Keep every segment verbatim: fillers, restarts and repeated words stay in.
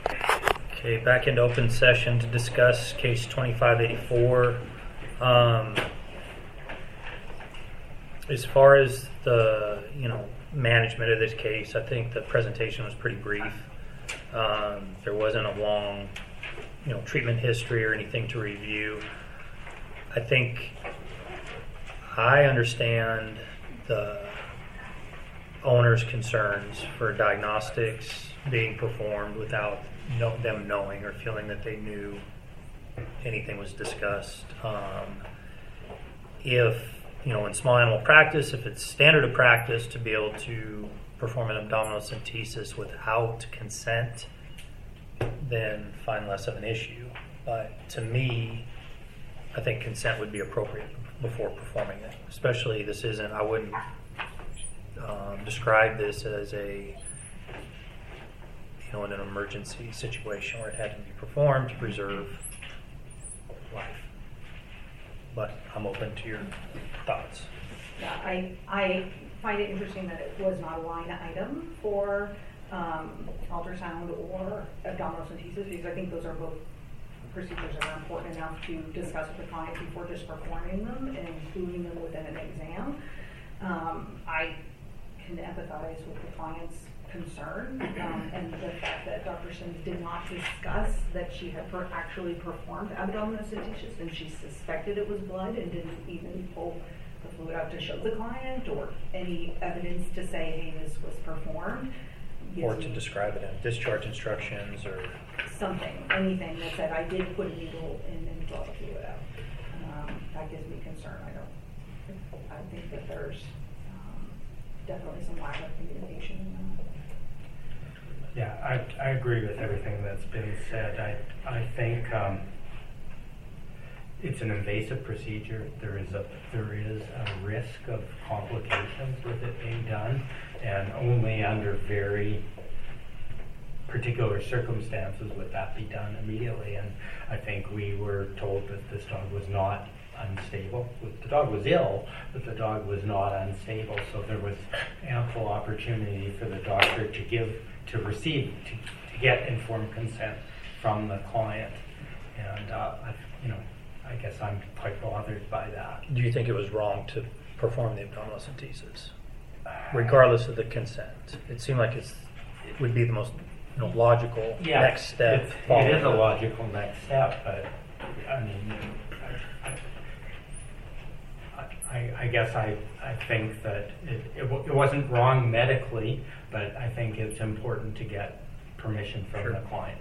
Okay, back into open session to discuss case twenty-five eighty-four. Um, as far as the, you know, management of this case, I think the presentation was pretty brief. Um, there wasn't a long, you know, treatment history or anything to review. I think I understand the owner's concerns for diagnostics being performed without know, them knowing or feeling that they knew anything was discussed. Um, if, you know, in small animal practice, if it's standard of practice to be able to perform an abdominocentesis without consent, then find less of an issue. But to me, I think consent would be appropriate before performing it. Especially, this isn't, I wouldn't um, describe this as a, you know, in an emergency situation where it had to be performed to preserve life. But I'm open to your thoughts. Yeah, I, I find it interesting that it was not a line item for um, ultrasound or abdominocentesis, because I think those are both procedures that are important enough to discuss with the client before just performing them and including them within an exam. Um, I can empathize with the client's concern um, and the fact that Doctor Sims did not discuss that she had per actually performed abdominocentesis and she suspected it was blood and didn't even pull the fluid out to show the client or any evidence to say, hey, this was performed. Or to describe it in discharge instructions or something, anything that said, I did put a needle in and draw the fluid out. Um, that gives me concern. I don't, I think that there's um, definitely some lack of communication in that. Yeah, I, I agree with everything that's been said. I, I think um, it's an invasive procedure. There is a there is a risk of complications with it being done, and only under very particular circumstances would that be done immediately. And I think we were told that this dog was not unstable. The dog was ill, but the dog was not unstable. So there was ample opportunity for the doctor to give, to receive, to, to get informed consent from the client. And uh, I, you know, I guess I'm quite bothered by that. do you think it was wrong to perform the abdominocentesis, regardless of the consent? It seemed like it's, it would be the most, you know, logical yeah, next step. It's, it is a logical next step, but I mean, I, I, I guess I, I think that it, it, it wasn't wrong medically, but I think it's important to get permission from sure. the client.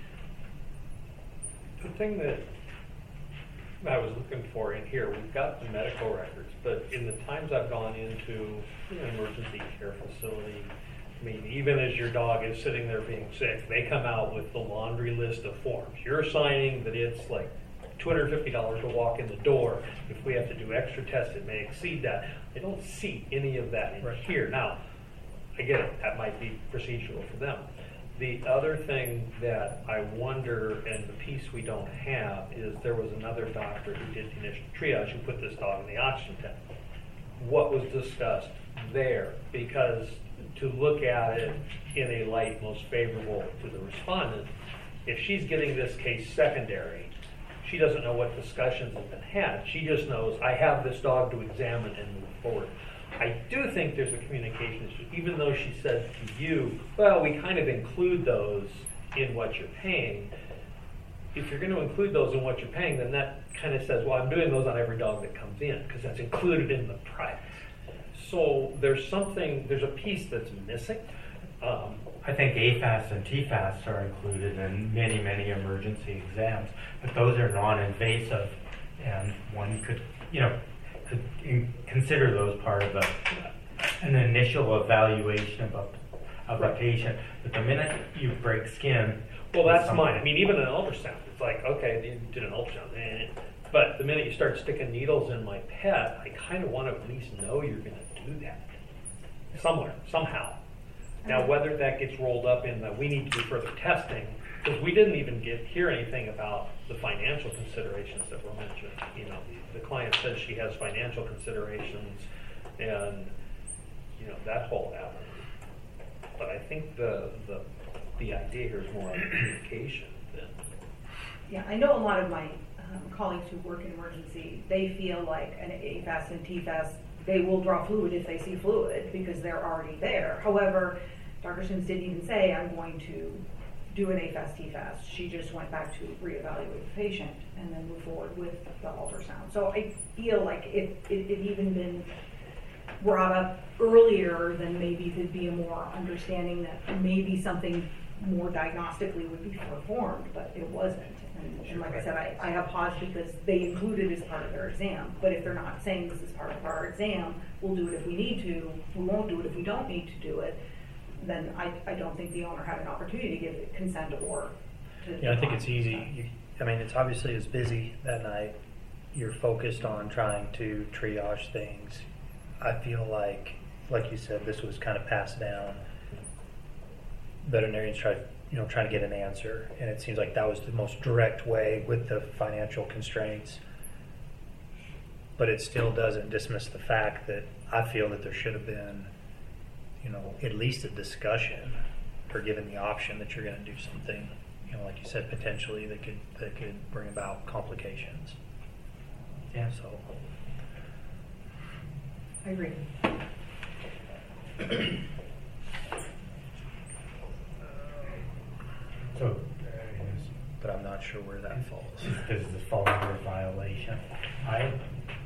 The thing that I was looking for in here, we've got the medical records, but in the times I've gone into an emergency care facility, I mean, even as your dog is sitting there being sick, they come out with the laundry list of forms. You're signing that it's like two hundred fifty dollars to walk in the door. If we have to do extra tests, it may exceed that. I don't see any of that in right. here. Now, I get it, that might be procedural for them. The other thing that I wonder, and the piece we don't have, is there was another doctor who did the initial triage who put this dog in the oxygen tent. What was discussed there? Because to look at it in a light most favorable to the respondent, if she's getting this case secondary, she doesn't know what discussions have been had. She just knows, I have this dog to examine and move forward. I do think there's a communication issue, even though she said to you, well, we kind of include those in what you're paying. If you're going to include those in what you're paying, then that kind of says, well, I'm doing those on every dog that comes in, because that's included in the price. So there's something, there's a piece that's missing. Um, I think A F A S and T F A S are included in many, many emergency exams, but those are non-invasive, and one could, you know, could in, consider those part of a, an initial evaluation of a, of a patient. But the minute you break skin, well, that's mine. I mean, even an ultrasound, it's like, okay, you did an ultrasound, and, but the minute you start sticking needles in my pet, I kind of want to at least know you're going to do that somewhere, somehow. Now, whether that gets rolled up in the we need to do further testing, because we didn't even get hear anything about the financial considerations that were mentioned. You know, the, the client says she has financial considerations, and you know that whole avenue. But I think the the the idea here is more on communication than. Yeah, I know a lot of my um, colleagues who work in emergency, they feel like an A F A S and T F A S, they will draw fluid if they see fluid because they're already there. However, Doctor Sims didn't even say, I'm going to do an A F A S T F A S. She just went back to reevaluate the patient and then move forward with the ultrasound. So I feel like if it had even been brought up earlier, then maybe there'd be a more understanding that maybe something more diagnostically would be performed, but it wasn't. And, and like I said, I, I have paused because they included it as part of their exam. But if they're not saying this is part of our exam, we'll do it if we need to, we won't do it if we don't need to do it, then I, I don't think the owner had an opportunity to give consent or to. Yeah, I think it's easy. You, I mean, it's obviously it's busy that night. You're focused on trying to triage things. I feel like, like you said, this was kind of passed down. Veterinarians try, you know, trying to get an answer, and it seems like that was the most direct way with the financial constraints. But it still doesn't dismiss the fact that I feel that there should have been, you know, at least a discussion, or given the option that you're going to do something, you know, like you said, potentially that could that could bring about complications. Yeah. So. I agree. So, uh, But I'm not sure where that falls. does this fall under violation? I,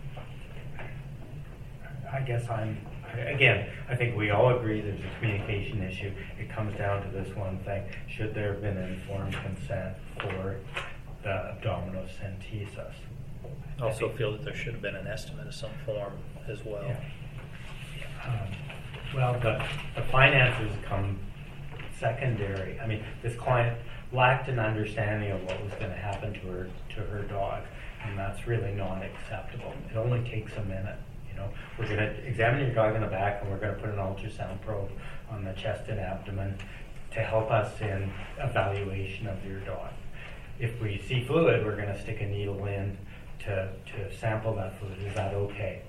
I guess I'm, again, I think we all agree there's a communication issue. It comes down to this one thing. Should there have been informed consent for the abdominocentesis? I also feel that there should have been an estimate of some form as well. Yeah. Um, well, the, the finances come secondary. I mean, this client lacked an understanding of what was going to happen to her to her dog, and that's really not acceptable. It only takes a minute. You know, we're going to examine your dog in the back, and we're going to put an ultrasound probe on the chest and abdomen to help us in evaluation of your dog. If we see fluid, we're going to stick a needle in to to sample that fluid. Is that okay?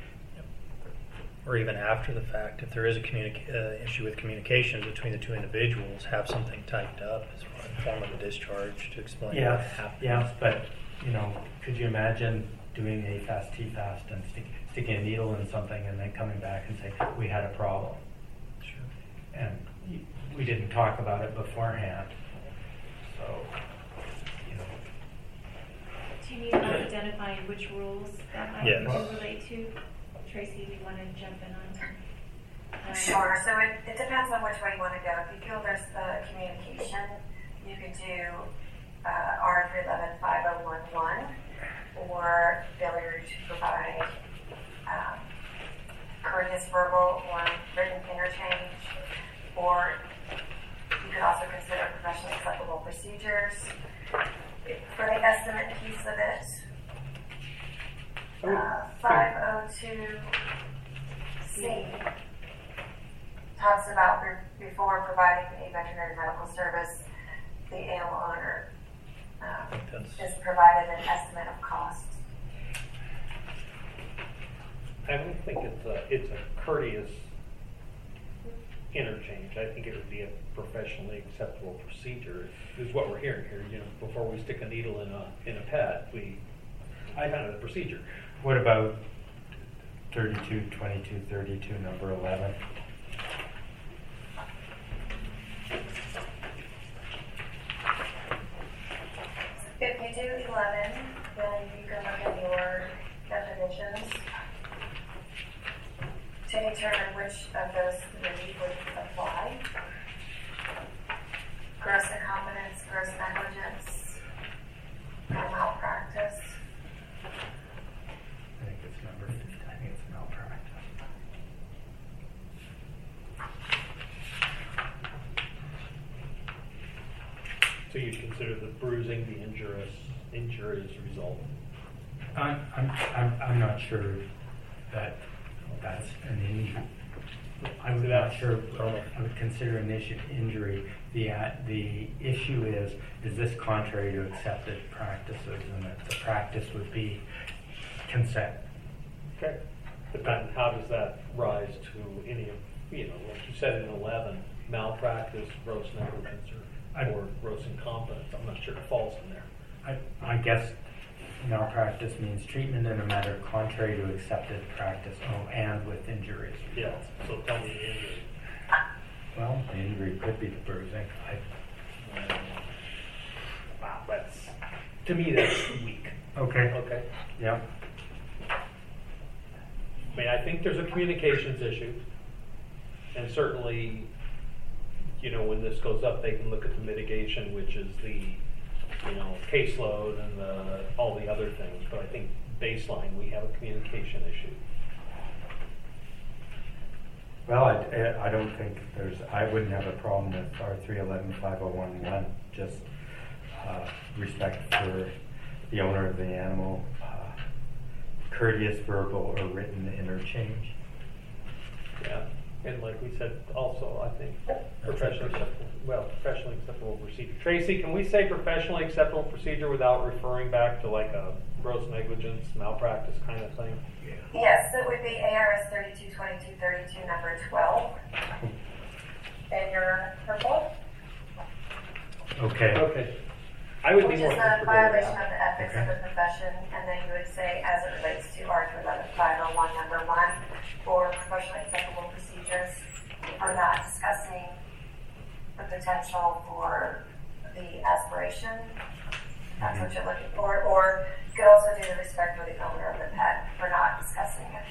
Or even after the fact, if there is a communica- uh, issue with communications between the two individuals, have something typed up as far in form of a discharge to explain what Yes, happened. yes, but you know, could you imagine doing a fast T fast and stick, sticking a needle in something and then coming back and say we had a problem, Sure. and y- we didn't talk about it beforehand, so you know. Do you need help identifying which rules that might Yes. relate to? Tracy, do you want to jump in on that? Um, Sure. So it, it depends on which way you want to go. If you feel there's the communication, you could do uh, R three eleven five oh one one or failure to provide um, courteous verbal or written interchange, or you could also consider professionally acceptable procedures. For the estimate piece of it, Uh, five oh two C talks about be- before providing a veterinary medical service, the animal owner I um, think that's, is provided an estimate of costs. I don't think it's a, it's a courteous interchange. I think it would be a professionally acceptable procedure, is what we're hearing here. You know, before we stick a needle in a, in a pet, we, I kind of the procedure. What about thirty-two, twenty-two, thirty-two, number eleven? If you do eleven, then you can look at your definitions to determine which of those three would apply. Gross incompetence, gross negligence, or malpractice. I think it's number fifty. I think it's malpractice. So you'd consider the bruising the injurious, injurious result. I'm, I'm, I'm, I'm not sure that that's an injury. I'm So not that's- sure I would consider an issue injury. The, uh, the issue is, is this contrary to accepted practices, and that the practice would be consent. Okay. But then how does that rise to any of, you know, like you said in eleven, malpractice, gross negligence, or, I- or gross incompetence. I'm not sure it falls in there. I, I guess malpractice means treatment in a manner contrary to accepted practice, oh, and with injuries. Yeah, so tell me the injury. Well, the injury could be the bruising. I, Wow, that's, to me, that's weak. okay. Okay? Yeah. I mean, I think there's a communications issue. And certainly, you know, when this goes up, they can look at the mitigation, which is the, you know, caseload and the, all the other things. But I think baseline, we have a communication issue. Well, I, I don't think there's, I wouldn't have a problem with R three eleven five oh one one, just uh, respect for the owner of the animal, uh, courteous verbal or written interchange. Yeah. And like we said, also, I think professionally acceptable, well, professionally acceptable procedure. Tracy, can we say professionally acceptable procedure without referring back to like a gross negligence, malpractice kind of thing? Yes, it would be A R S thirty-two twenty-two thirty-two, number twelve. In your purple, Okay. Okay. I would be which more is a comfortable with violation of that. the ethics of the profession, and then you would say, as it relates to R eleven five oh one, number one, for professionally acceptable procedures, are not discussing the potential for the aspiration. That's what you're looking for. Or you could also do the respect for the owner of the pet for not discussing it.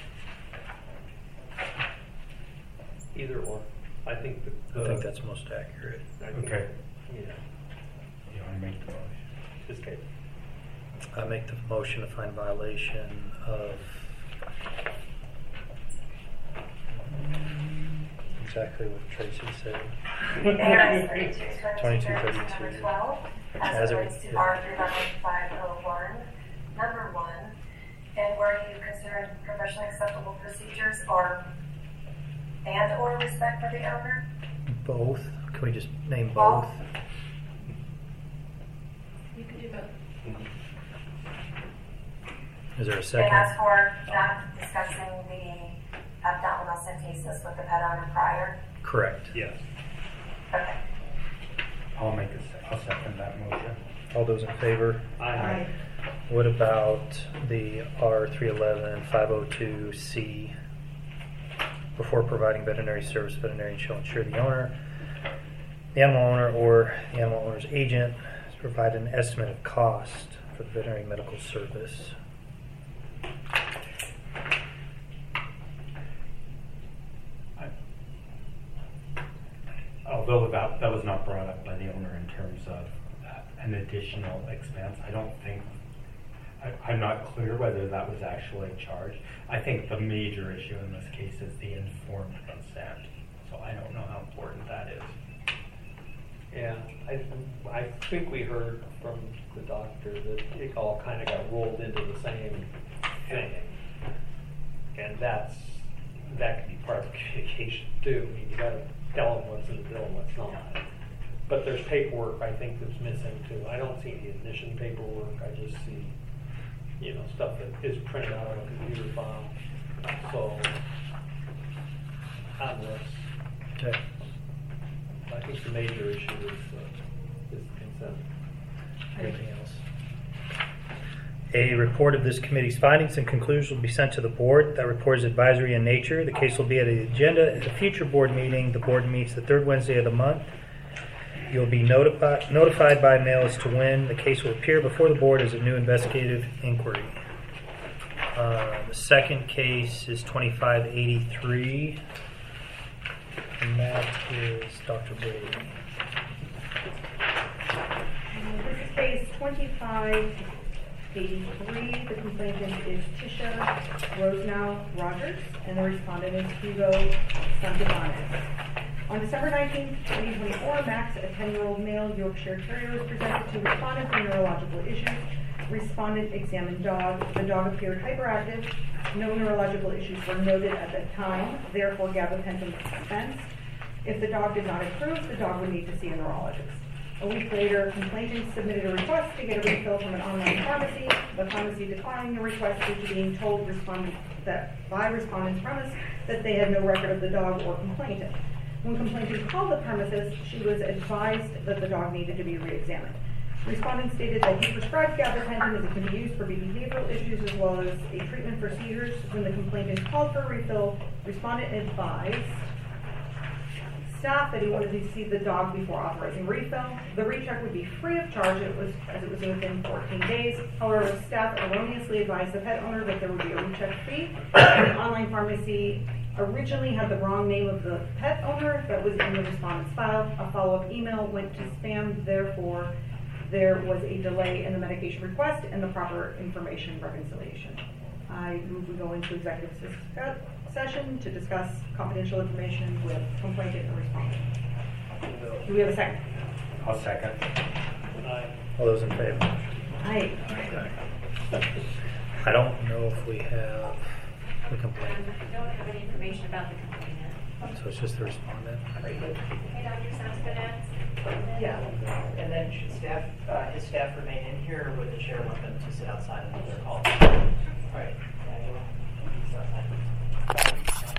Either or. I think the, I the think that's most accurate. I think- Okay. Yeah. You want to make the motion? This case. I make the motion to find violation of exactly what Tracy said. A R S thirty-two twenty-two twenty-two thirty-two. number twelve, As as it- it relates to yeah. R eleven five oh one, number one, and where you consider professionally acceptable procedures or and or respect for the owner. Both. Can we just name both? Both. You can do both. Is there a And second? that's for not discussing the abdominal centesis with the pet owner prior. Correct. Yes. Okay. I'll make a, se- I'll second that motion. All those in favor? I, What about the R three eleven five oh two C? Before providing veterinary service, veterinarian shall ensure the owner, the animal owner, or the animal owner's agent has provided an estimate of cost for the veterinary medical service. I, although that, that was not brought up by the owner in terms of uh, an additional expense, I don't think, I, I'm not clear whether that was actually charged. I think the major issue in this case is the informed consent, so I don't know how important that is. yeah, I, I think we heard from the doctor that it all kind of got rolled into the same thing. And that's, that could be part of communication too. I mean, you gotta tell them what's in the bill and what's not. But there's paperwork I think that's missing too. I don't see the admission paperwork, I just see, you know, stuff that is printed out on a computer file. So, on this, Okay. I think the major issue is, uh, is consent. Anything else? A report of this committee's findings and conclusions will be sent to the board. That report is advisory in nature. The case will be at the agenda at a future board meeting. The board meets the third Wednesday of the month. You'll be notified notified by mail as to when the case will appear before the board as a new investigative inquiry. Uh, the second case is twenty-five eighty-three, and that is Doctor Brady. This is case twenty-five eighty-three. The complainant is Tisha Rosenow Rogers, and the respondent is Hugo Santibanez. On December nineteenth, twenty twenty-four, Max, a ten-year-old male Yorkshire Terrier, was presented to respondent for neurological issues. Respondent examined dog. The dog appeared hyperactive. No neurological issues were noted at the time, therefore gabapentin was dispensed. If the dog did not improve, the dog would need to see a neurologist. A week later, complainant submitted a request to get a refill from an online pharmacy. The pharmacy declined the request due to being told respondent that by respondent's premise that they had no record of the dog or complainant. When complainant called the premises, she was advised that the dog needed to be re-examined. Respondent stated that he prescribed gabapentin as it can be used for behavioral issues as well as a treatment for seizures. When the complainant called for a refill, respondent advised staff that he wanted to see the dog before authorizing refill. The recheck would be free of charge it was, as it was within fourteen days. However, staff erroneously advised the pet owner that there would be a recheck fee. The online pharmacy originally had the wrong name of the pet owner that was in the respondent's file. A follow-up email went to spam, therefore there was a delay in the medication request and the proper information reconciliation. I move we go into executive ses- session to discuss confidential information with complainant and respondent. Do we have a second? I'll second. Aye. All those in favor? Aye. I don't know if we have the complaint, Um, I don't have any information about the complainant. so it's just the respondent. Hey, Doctor Sounds good at? Yeah, and then should staff, uh, his staff remain in here, or would the chair want them to sit outside?